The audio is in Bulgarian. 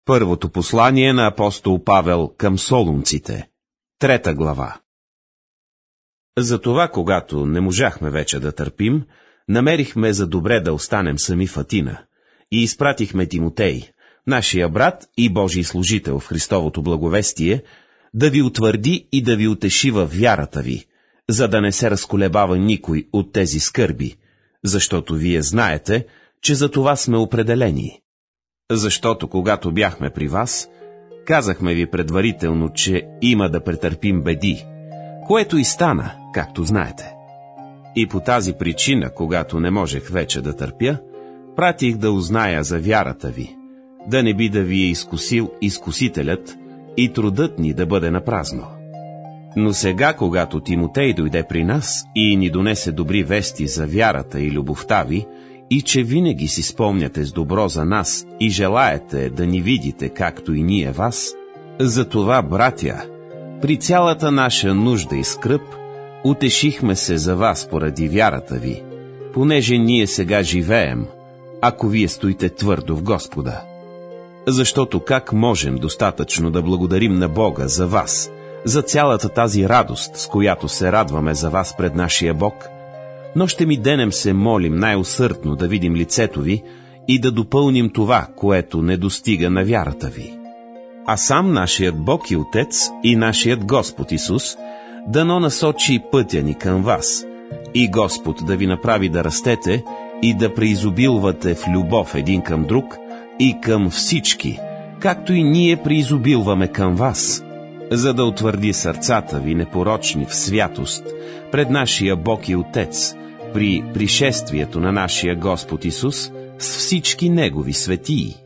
Първото послание на апостол Павел към солунците. 3 глава. Затова, когато не можахме вече да търпим, намерихме за добре да останем сами в Атина и изпратихме Тимотей, нашия брат и Божий служител в Христовото благовестие, да ви утвърди и да ви утеши във вярата ви, за да не се разколебава никой от тези скърби, защото вие знаете, че за това сме определени. Защото когато бяхме при вас, казахме ви предварително, че има да претърпим беди, което и стана, както знаете. И по тази причина, когато не можех вече да търпя, пратих да узная за вярата ви, да не би да ви е изкусил изкусителят и трудът ни да бъде напразно. Но сега, когато Тимотей дойде при нас и ни донесе добри вести за вярата и любовта ви, и че винаги си спомняте с добро за нас и желаете да ни видите, както и ние вас, затова, братя, при цялата наша нужда и скръб, утешихме се за вас поради вярата ви, понеже ние сега живеем, ако вие стоите твърдо в Господа. Защото как можем достатъчно да благодарим на Бога за вас, за цялата тази радост, с която се радваме за вас пред нашия Бог, нощем и денем се молим най-усърдно да видим лицето ви и да допълним това, което не достига на вярата ви. А сам нашият Бог и Отец и нашият Господ Исус дано насочи пътя ни към вас, и Господ да ви направи да растете и да преизобилвате в любов един към друг и към всички, както и ние преизобилваме към вас, за да утвърди сърцата ви непорочни в святост пред нашия Бог и Отец, при пришествието на нашия Господ Исус с всички Негови светии.